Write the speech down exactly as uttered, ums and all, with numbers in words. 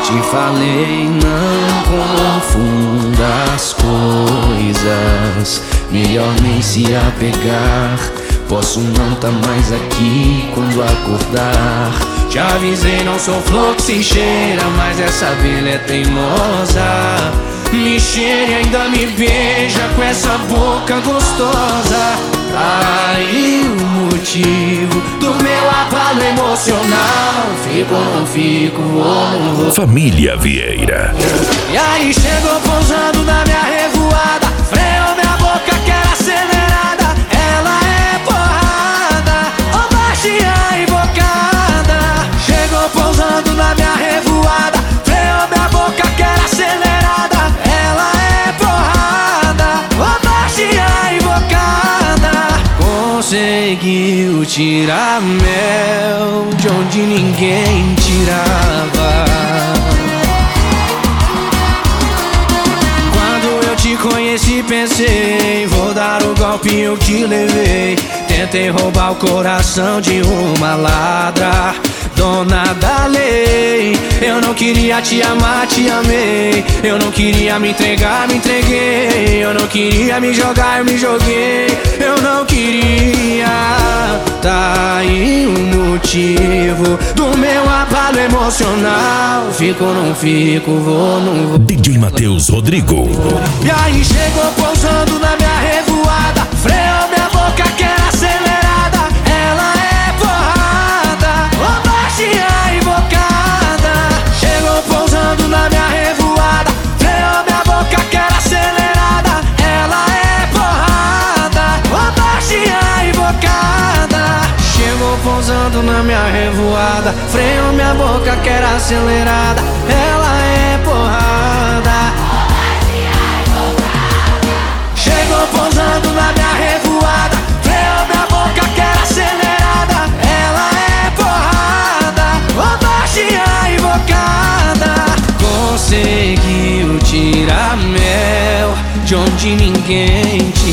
Te falei, não confunda as coisas, melhor nem se apegar. Posso não tá mais aqui quando acordar. Te avisei, não sou flor que se cheira, mas essa abelha é teimosa. Me cheira e ainda me beija com essa boca gostosa. Aí o motivo do meu abalo emocional. Fico ou não fico, vou ou não vou. Família Vieira. E aí chegou pousando na minha revoada, freou minha boca que era acelerada. Ela é porrada, ou baixinha invocada. Chegou pousando na minha revoada, freou minha boca que era acelerada. Ela é porrada, ou baixinha invocada. Conseguiu tirar mel de onde ninguém tirava. Te conheci, pensei, vou dar o golpe eu que levei. Tentei roubar o coração de uma ladra, dona da lei. Eu não queria te amar, te amei. Eu não queria me entregar, me entreguei. Eu não queria me jogar, eu me joguei. Eu não queria. Tá aí o motivo do meu abalo emocional. Fico ou não fico, vou ou não vou. D J Matheus Rodrigo. E aí chegou pousando na minha revoada, freou minha boca que era acelerada. Ela é porrada, ou baixinha invocada. Chegou pousando na minha revoada, freou minha boca que era acelerada. Ela é porrada, ou baixinha invocada. Chegou pousando na minha revoada, freou minha boca que era acelerada. Ela é porrada. Chegou pousando na minha revoada, freou minha boca que era acelerada. Ela é porrada, ou baixinha invocada. Conseguiu tirar mel de onde ninguém tira.